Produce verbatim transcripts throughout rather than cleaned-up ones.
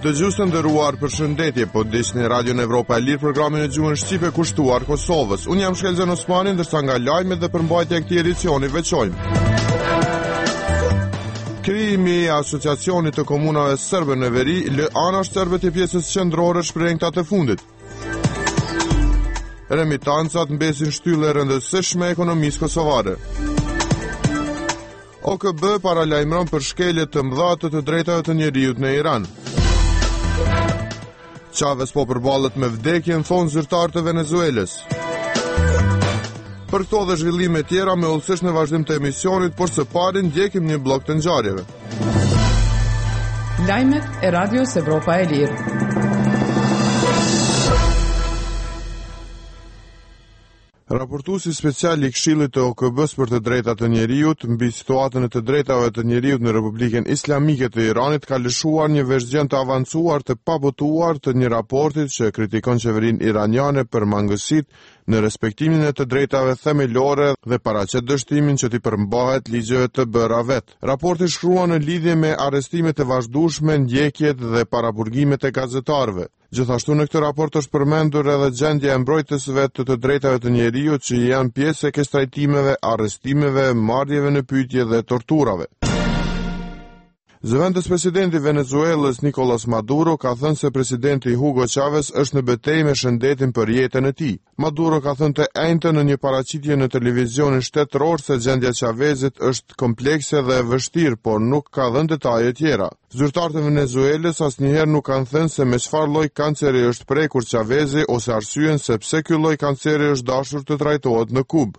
Dëgjues të nderuar, përshëndetje, po dëgjoni Radio Evropa e Lirë, programin e gjuhën shqipe kushtuar Kosovës. Unë jam Shkelzen Osmani, ndërsa nga lajmet dhe përmbajtja e këtij edicioni veçojmë. Krijimi i Asociacionit të Komunave Serbe në Veri, lë anash serbe të pjesës qendrore shprehta të fundit. Remitancat mbesin shtyllë e rëndësishme e ekonomisë kosovare. O K B paralajmëron për shkelje të mëdha të të drejtave të njerëzit në Iran. Chavez po përballet me vdekjen, thonë zyrtarë të Venezuelës. Për këto dhe zhvillime tjera me ullësish në vazhdim të emisionit, por së pari ndjekim një blok të ngjarjeve. Lajmet e Radios Evropa e Lirë. Raportuesi special i Këshillit të O K B-s për të drejtat të njerëzit mbi situatën e të drejtave të njerëzit në Republikën Islamike të Iranit ka lëshuar një vëzhgjen të avancuar të pabotuar të një raportit që kritikon qeverinë iraniane për mangësitë në respektimin e të drejtave themelore dhe paraqet dështimin që t'i përmbahet ligjeve të bëra vet. Raporti shkruan në lidhje me arrestimet e vazhdueshme, ndjekjet dhe paraburgimet e gazetarëve. Gjithashtu në këtë raport është përmendur edhe gjendja e mbrojtësve të të drejtave të njerëzit që janë pjesë e kësaj trajtimeve, arrestimeve, marrjeve në pyetje dhe torturave. Zëvendës presidenti i Venezuelës Nicolas Maduro ka thënë se presidenti Hugo Chavez është në betejë me shëndetin për jetën e tij. Maduro ka thënë të enjtën në një paraqitje në televizionin shtetëror se gjendja e Chavezit është komplekse dhe e vështirë, por nuk ka dhënë detaje tjera. Zyrtarët e Venezuelës asnjëherë nuk kanë thënë se me çfarë lloj kanceri është prekur Chavezi ose arsyen se pse ky lloj kanceri është dashur të trajtohet në Kubë.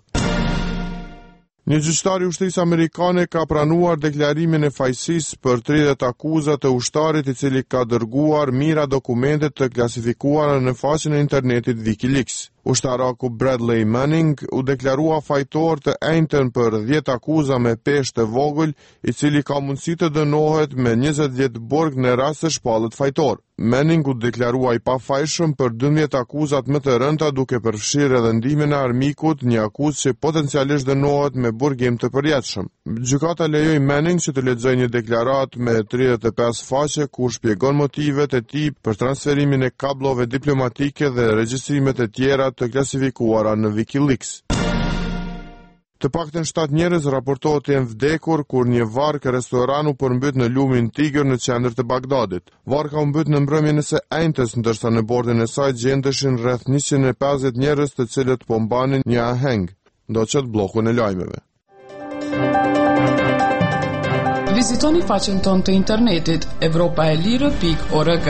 Një gjyqtar i ushtrisë amerikane ka pranuar deklarimin e fajësisë për tridhjetë akuza të ushtarit i cili ka dërguar mijëra dokumente të klasifikuara në faqen e internetit WikiLeaks. Ushtaraku Bradley Manning u deklarua fajtor të enjtën për dhjetë akuza me peshë të vogël, i cili ka mundësi të dënohet me njëzet vjet burg në rast se shpallet fajtor. Manning u deklarua i pafajshëm për dymbëdhjetë akuzat më të rënda, duke përfshirë edhe ndimin e armikut, një akuzë që potencialisht dënohet me burgim të përjetshëm. Gjykata lejoi Manning që të lexojë një deklaratë me tridhjetë e pesë faqe ku shpjegon motivet e tij për transferimin e kablove diplomatike dhe regjistrimet e tjera të klasifikuara në WikiLeaks. Të paktën shtatë njerëz raportohet të jenë vdekur kur një varg restoran u përmbyt në lumin Tigër në qendër të Bagdadit. Varka u mbyt në mbrëmjen e së enjtës, ndërsa në bordin e saj gjendeshin rreth njëqind e pesëdhjetë njerëz të cilët po mbanin një aheng. Ndoqët bllokun e lajmeve. Vizitoni faqen tonë të internetit evropaelire pikë org.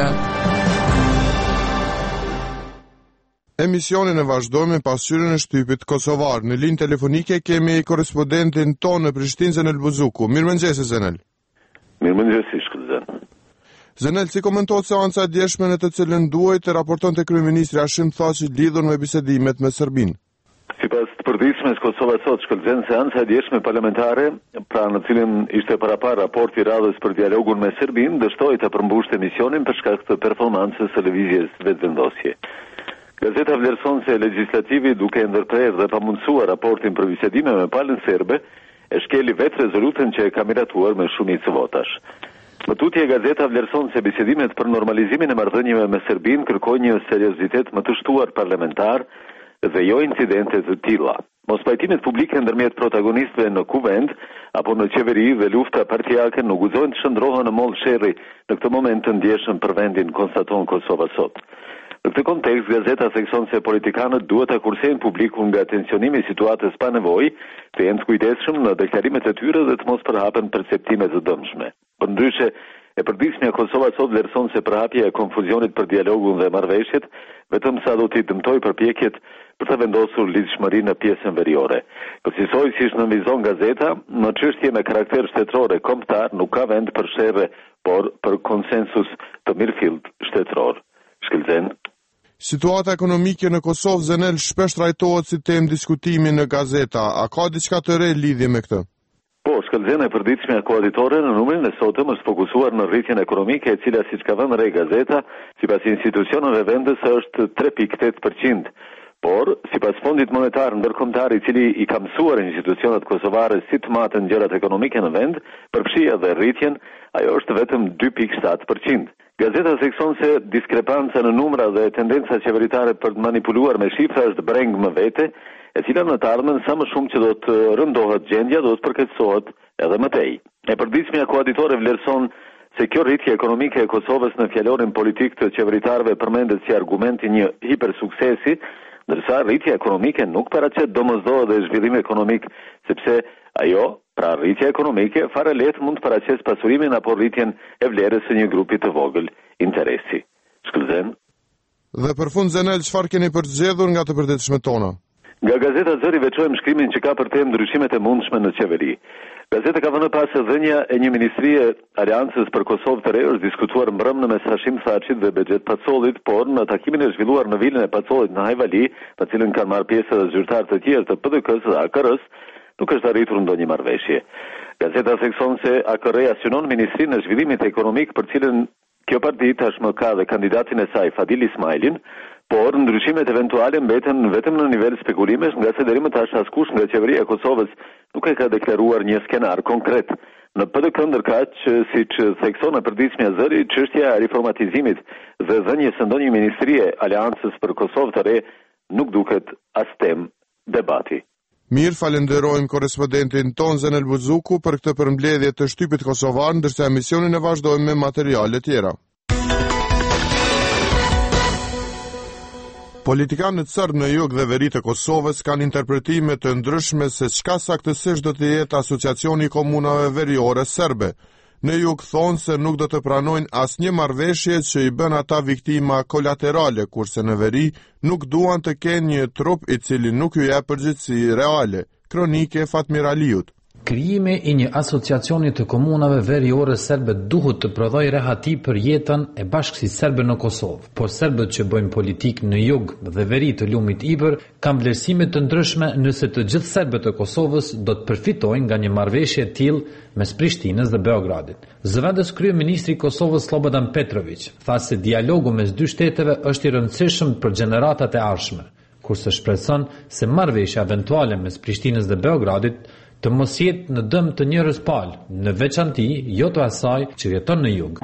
Emisionin e vazhdojmë me pasqyrën e shtypit kosovar. Në linjë telefonike kemi korrespondentin tonë në Prishtinë, Zenel Buzuku. Mirëmëngjes Zenel. Mirëmëngjes Shkelzen. Zenel, si komentohet seanca e djeshme në të cilën duhet të raportonte kryeministri Hashim Thaçi lidhur me bisedimet me Serbinë? Sipas të përditshmes Kosova sot, Shkelzen, seanca e djeshme parlamentare, pra në cilën ishte parapar raporti radhës për dialogun me Serbinë, dështoi të përmbushte emisionin për shkak të performancës së lëvizjes vetvendosje. Gazeta vlerëson se legislativi, duke ndërprerë dhe pamundësuar raportin për bisedime me palën serbe, e shkeli vetë rezolutën që e ka miratuar me shumicë votash. Më tutje, gazeta vlerëson se bisedimet për normalizimin e marrëdhënieve me Serbinë kërkojnë një seriozitet më të shtuar parlamentar dhe jo incidente të tilla. Mospajtimet publike ndërmjet protagonistëve në kuvend apo në qeveri dhe lufta partijake nuk guxojnë të shndrohen në mollë sherrri në këtë moment të ndjeshëm për vendin, konstaton Kosova sot. Në këtë kontekst, gazeta thekson se politikanët duhet ta kursejnë publikun nga tensionimi i situatës pa nevojë, të jenë të kujdesshëm në deklarimet e tyre dhe të mos përhapen perceptime të dëmshme. Përndryshe, e përditshmja Kosova sot vlerëson se përhapja e konfuzionit për dialogun dhe marrëveshjet vetëm sa do t'i dëmtojë përpjekjet për të vendosur lidhshmëri në pjesën veriore. Përcisoj, si shënëmizon gazeta, në çështje me karakter shtetëror e kombëtar nuk ka vend për sherrë, por për konsensus të mirëfillt shtetëror. Shkelzen. Situata ekonomike në Kosovë, Zenel, shpesh trajtohet si temë diskutimi në gazeta. A ka diçka të re lidhje me këtë? Po, Shkelzen, e përditshmja koaditore në numrin e sotëm është fokusuar në rritjen ekonomike, e cila, siç ka vënë re gazeta, sipas institucioneve vendës është tre pikë tetë përqind. Por, sipas Fondit Monetar Ndërkombëtar, i cili i ka mësuar institucionet kosovare si të matën gjërat ekonomike në vend, përfshi edhe rritjen, ajo është vetëm dy pikë shtatë përqind. Gazeta thekson se diskrepanca në numra dhe tendenca qeveritare për të manipuluar me shifra është breng më vete, e cila në të ardhmen sa më shumë që do të rëndohet gjendja, do të përkeqësohet edhe më tej. E përditshmja koaditore vlerëson se kjo rritje ekonomike e Kosovës në fjalorin politik të qeveritarëve përmendet si argumenti një hipersuksesi, ndërsa rritja ekonomike nuk paraqet domosdoshmë dhe zhvillim ekonomik, sepse ajo, pra rritja ekonomike, fare lehtë mund të paraqes pasurimin apo rritjen e vlerës së një grupi të vogël interesi. Shkëlzen. Dhe për fund Zenel, çfarë keni për të zgjedhur nga të përditshmet tona? Nga Gazeta Zëri veçojmë shkrimin që ka për temë ndryshimet e mundshme në qeveri. Gazeta ka vënë pas se dhënia e një ministrie Aleancës për Kosovë të re është diskutuar mbrëmë në mes Hashim Thaçit dhe Bexhet Pacollit, por në takimin e zhvilluar në vilën e Pacollit në Hajvali, në cilën kanë marrë pjesë edhe zyrtarë të tjerë të P D K-s dhe A K R-s, nuk është arritur ndonjë marrëveshje. Gazeta thekson se A K R-ja synon Ministrinë e Zhvillimit Ekonomik, për cilën kjo parti tashmë ka dhe kandidatin e saj Fadil Ismailin, por ndryshimet eventuale mbeten vetëm në nivel spekulimesh, nga se deri më tash askush nga qeveria e Kosovës nuk e ka deklaruar një skenar konkret. Në P D K ndërkaq, siç thekson e përditshmja Zëri, çështja e riformatizimit dhe dhënies së ndonjë ministrie Aleancës për Kosovë të re nuk duket as temë debati. Mirë, falenderojmë korrespondentin ton Zenel Buzuku për këtë përmbledhje të shtypit kosovar, ndërsa emisionin e vazhdojmë me materiale tjera. Politikanët serbë në jug dhe veri të Kosovës kanë interpretime të ndryshme se çka saktësisht do të jetë asociacioni i komunave veriore serbe. Në jug thonë se nuk do të pranojnë asnjë marrëveshje që i bën ata viktima kolaterale, kurse në veri nuk duan të kenë një trup i cili nuk ju jep përgjegjësi reale. Kronike Fatmir Aliut. Krijimi i një asociacioni të komunave veriore serbe duhet të prodhojë rehati për jetën e bashkësisë serbe në Kosovë, por serbët që bëjnë politikë në jug dhe veri të lumit Ibër kanë vlerësime të ndryshme nëse të gjithë serbët e Kosovës do të përfitojnë nga një marrëveshje e tillë mes Prishtinës dhe Beogradit. Zëvendës kryeministri i Kosovës Slobodan Petrović tha se dialogu mes dy shteteve është i rëndësishëm për gjeneratat e ardhshme, kurse shpreson se marrëveshja eventuale mes Prishtinës dhe Beogradit të mos jetë në dëm të njerëz palë, në veçanti jo të asaj që jeton në jug.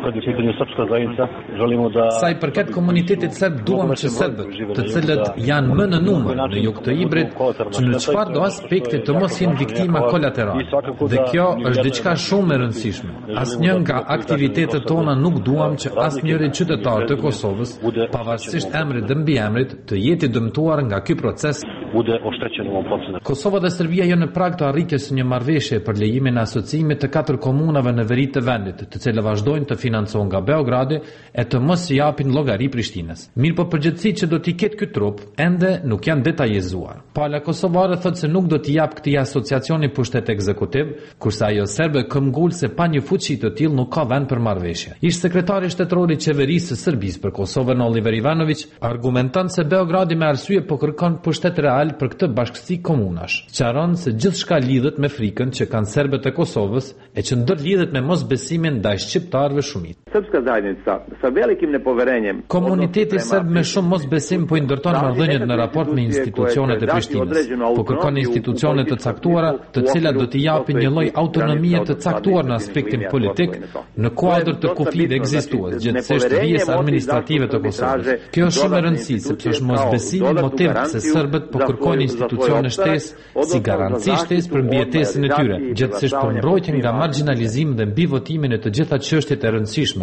Sa i përket komunitetit serb, duam që serbët, të cilët janë më në numër në jug të Ibrit, që në çfarëdo aspekti të mos jenë viktima kolaterale. Dhe kjo është diçka shumë e rëndësishme. Asnjë nga aktivitetet tona nuk duam që asnjëri qytetar të Kosovës, pavarësisht emrit dhe mbiemrit, të jetë i dëmtuar nga ky proces. Kosova dhe Serbia janë në prag të arritjes së një marrëveshje për lejimin e asociimit të katër komunave në veri të vendit, të cilat vazhdojnë të financohen nga Beogradi e të mos i japin llogari Prishtinës. Mirë, po përgjithësitë që do t'i ketë ky trup ende nuk janë detajzuar. Pala kosovare thotë se nuk do t'i jap këtij asociacioni pushtet ekzekutiv, kurse ajo serbe këmbgul se pa një fuqi të tillë nuk ka vend për marrëveshje. Ish sekretari shtetëror i qeverisë së Serbisë për Kosovën Oliver Ivanović argumenton se Beogradi me arsye po kërkon pushtet real për këtë bashkësi komunash. Qaron se gjithçka lidhet me frikën që kanë serbët e Kosovës e që ndër lidhet me mosbesimin ndaj shqiptarëve shumit. Srpska zajednica sa velikim nepoverenjem. Komuniteti serb me shumë mosbesim po i ndërton marrëdhëniet në raport me institucionet e Prishtinës, po kërkon institucione të caktuara, të cilat do t'i japin një lloj autonomie të caktuar në aspektin politik në kuadër të kufijve ekzistues, gjithsesi vijës administrative të Kosovës. Kjo është shumë e rëndësishme sepse është mosbesimi motiv se serbët po kërkojnë institucione shtesë si garanci shtesë për mbijetesën e tyre, gjithsesi për mbrojtjen nga marginalizimi dhe mbi votimin e të gjitha çështjet e rëndësishme.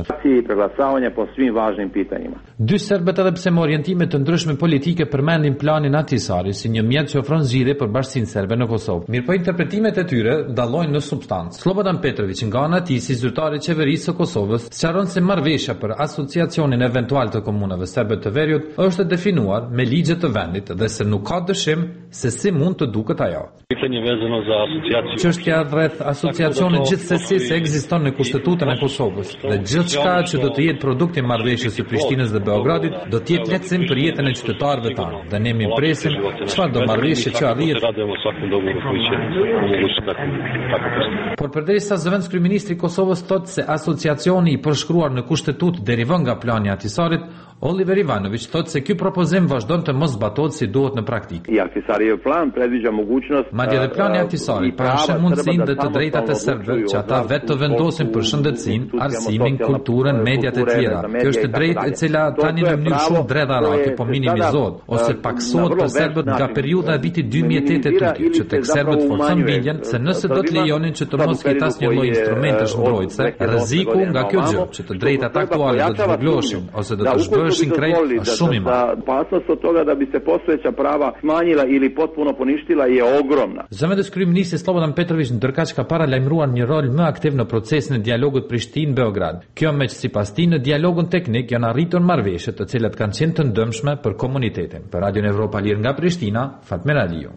Dy serbët edhe pse me orientime të ndryshme politike përmendin planin Ahtisari si një mjet që ofron zgjidhje për bashkësinë serbe në Kosovë. Mirë, po interpretimet e tyre dallojnë në substancë. Slobodan Petrović nga ana e tij si zyrtari i qeverisë së Kosovës sqaron se marrëveshja për asociacionin eventual të komunave serbe të veriut është definuar me ligje të vendit dhe se nuk ka dyshim se si mund të duket ajo. Çështja rreth asociacionit gjithsesi se ekziston në kushtetutën e Kosovës dhe gjithçka që do të jetë produkt i marrëveshjes së Prishtinës dhe Beogradit do të jetë lehtësim për jetën e qytetarëve tanë dhe ne mi presim çfarë do çdo marrëveshje që arrihet. Por përderisa zëvendës kryeministri i Kosovës thotë se asociacioni i përshkruar në kushtetut derivon nga plani i Ahtisarit, Oliver Ivanović thotë se ky propozim vazhdon të mos zbatohet si duhet në praktikë. Madje edhe plani i Ahtisarit parashën mundësinë dhe të drejtat e serbëve që ata vetë të vendosin për shëndetësinë, arsimin, kulturën, mediat e tjera. Kjo është drejtë e cila tani në mënyrë shumë dredharake po minimizohet ose paksohet për serbët nga periudha e vitit dy mijë e tetë e tyre, që tek serbët forcon bindjen se nëse do të lejonin që të mos ketë asnjë lloj instrumentesh mbrojtëse, rreziku nga kjo gjë që të drejtat aktuale do të zhvogloheshin ose do të zhvogloheshin krejt është shumë i madh. Opasnost od toga da bi se postojeća prava smanjila ili potpuno poništila je ogromna. Zëvendës kryeministri Slobodan Petrović ndërkaq ka paralajmëruar një rol më aktiv në procesin e dialogut Prishtinë-Beograd. Kjo me që sipas tij në dialogun teknik janë arritur marrëveshje të cilat kanë qenë të ndëmshme për komunitetin. Për Radion Evropa Lirë nga Prishtina, Fatmir Aliu.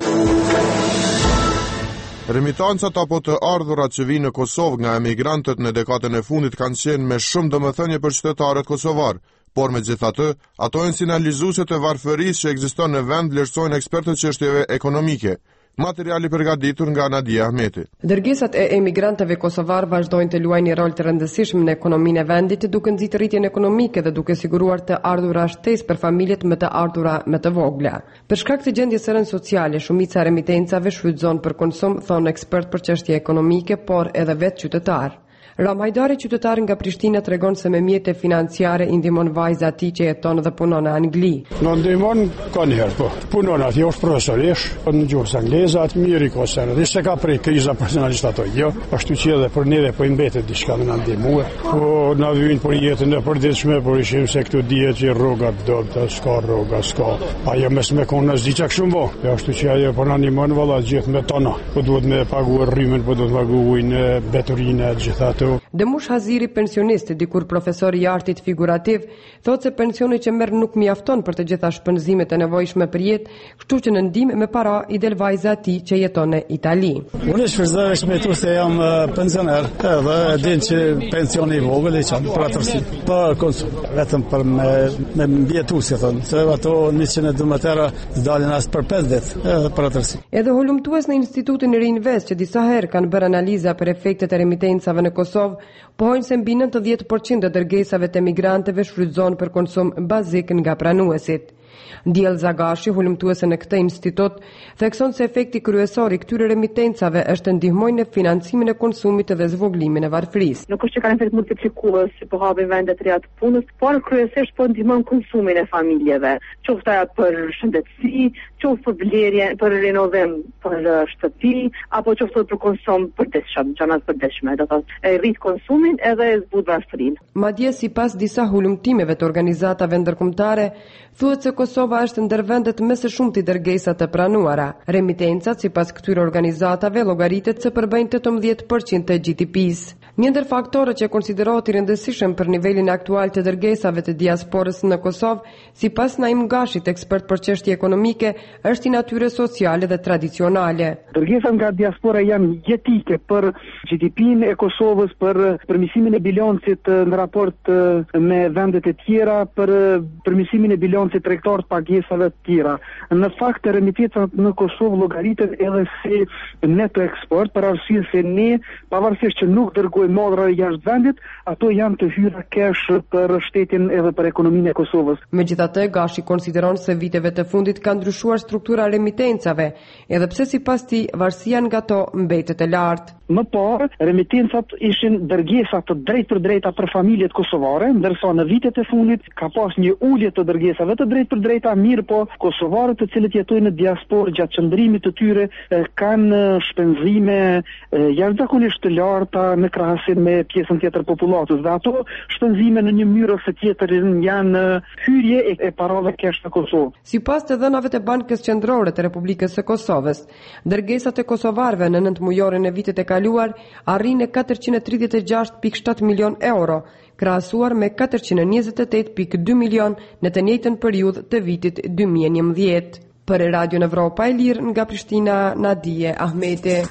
Remitancat apo të ardhurat që vinë në Kosovë nga emigrantët në dekadën e fundit kanë qenë me shumë domethënie për qytetarët kosovar, por megjithatë, ato janë sinjalizuese të varfërisë që ekziston në vend, vlerësojnë ekspertët çështjeve ekonomike. Materiali përgatitur nga Nadia Ahmeti. Dërgesat e emigrantëve kosovar vazhdojnë të luajnë një rol të rëndësishëm në ekonominë e vendit, duke nxitur rritjen ekonomike dhe duke siguruar të ardhura shtesë për familjet më të ardhura më të vogla. Për shkak të gjendjes së rëndë sociale, shumica e remitencave shfrytëzon për konsum, thonë ekspert për çështje ekonomike, por edhe vetë qytetar. Ram Hajdari, qytetar nga Prishtina, tregon se me mjete financiare i ndihmon vajza e tij që jeton dhe punon në Angli. Në ndihmon ka njëherë, po. Punon atje, është profesorish, në gjuhës angleze, atë mirë i ka sene. Dhe se ka prej kriza personalisht ato, jo. Ashtu që edhe për neve po i mbetet diçka me na ndihmue. Po na vijnë për jetën e përditshme, por ishim se këtu dihet që rrogat dobta, s'ka rroga, s'ka. Ajo mes me konë as diçka kështu mbo. Ja, ashtu që ajo po na ndihmon valla gjithë me tona. Po duhet me paguar rrymen, po duhet paguajnë beturinë gjithë ato. Dëmush Haziri, pensionist, dikur profesor i artit figurativ, thotë se pensioni që merr nuk mjafton për të gjitha shpenzimet e nevojshme për jetë, kështu që në ndihmë me para i del vajza e tij që jeton në Itali. Unë shfrytëzoj me tu se jam pensioner, edhe din që pensioni i vogël i çon për atërsi. Po konsum, vetëm për me me mbijetuesi thonë, se ato njëqind e dymbëtar dalin as për pesë ditë, edhe për atërsi. Edhe hulumtues në Institutin Reinvest që disa herë kanë bërë analiza për efektet e remitencave në Kosovë, pohojnë se mbi nëntëdhjetë përqind të dërgesave të emigrantëve shfrytëzohen për konsum bazik nga pranuesit. Ndjell Zagashi, hulumtuese në këtë institut, thekson se efekti kryesor i këtyre remitencave është të ndihmojnë në financimin e konsumit dhe zvoglimin e varfërisë. Nuk është që kanë efekt multiplikues si po hapin vende të reja të punës, por kryesisht po ndihmojnë konsumin e familjeve, qoftë për shëndetësi, qoftë për vlerje, për rinovim për shtëpi, apo qoftë për konsum përditshëm, gjëra të përditshme, do të thotë rrit konsumin edhe zbut varfërinë. Madje sipas disa hulumtimeve të organizatave ndërkombëtare, thuhet se Kosova është ndër vendet më së shumti dërgesa të pranuara. Remitencat sipas këtyre organizatave llogaritet se përbëjnë tetëmbëdhjetë përqind të G D P-s. Një ndër faktorët që konsiderohet i rëndësishëm për nivelin aktual të dërgesave të diasporës në Kosovë, sipas Naim Gashit, ekspert për çështje ekonomike, është i natyrës sociale dhe tradicionale. Dërgesat nga diaspora janë jetike për G D P-n e Kosovës, për përmirësimin e bilancit në raport me vendet e tjera, për përmirësimin e bilancit tregtar të pagesave të tjera. Në fakt, remitencat në Kosovë llogariten edhe si neto eksport, për arsye se ne, pavarësisht që nuk dërgojmë modra jashtë vendit, ato janë të hyra kesh për shtetin edhe për ekonominë e Kosovës. Megjithatë, Gashi konsideron se viteve të fundit ka ndryshuar struktura e remitencave, edhe pse sipas tij varësia nga to mbetet e lartë. Më parë, remitencat ishin dërgesa të drejtë për drejta për familjet kosovare, ndërsa në vitet e fundit ka pas një ulje të dërgesave të drejtë për drejta, mirë po kosovarët të cilët jetojnë në diasporë gjatë qëndrimit të tyre kanë shpenzime jashtëzakonisht të larta në krahasim me pjesën tjetër popullatës, dhe ato shpenzime në një mënyrë ose tjetër janë hyrje e, e parave kesh në Kosovë. Sipas të dhënave të Bankës Qendrore të Republikës së Kosovës, dërgesat e kosovarëve në nëntë mujorin e vitit e kaluar arrin në katërqind e tridhjetë e gjashtë pikë shtatë milion euro, krahasuar me katërqind e njëzet e tetë pikë dy milion në të njëjtën periudhë të vitit dy mijë e njëmbëdhjetë. Për Radio Evropa e Lirë nga Prishtina, Nadia Ahmeti.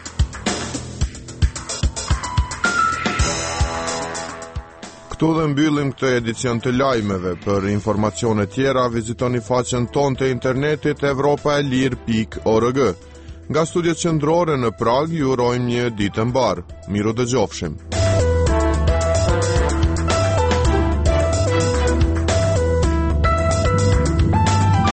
Këtu dhe mbyllim këtë edicion të lajmeve. Për informacione tjera, vizitoni faqen tonë të internetit evropaelir pikë org. Nga studiet qendrore në Prag, ju urojmë një ditë mbar. Miru dëgjofshim.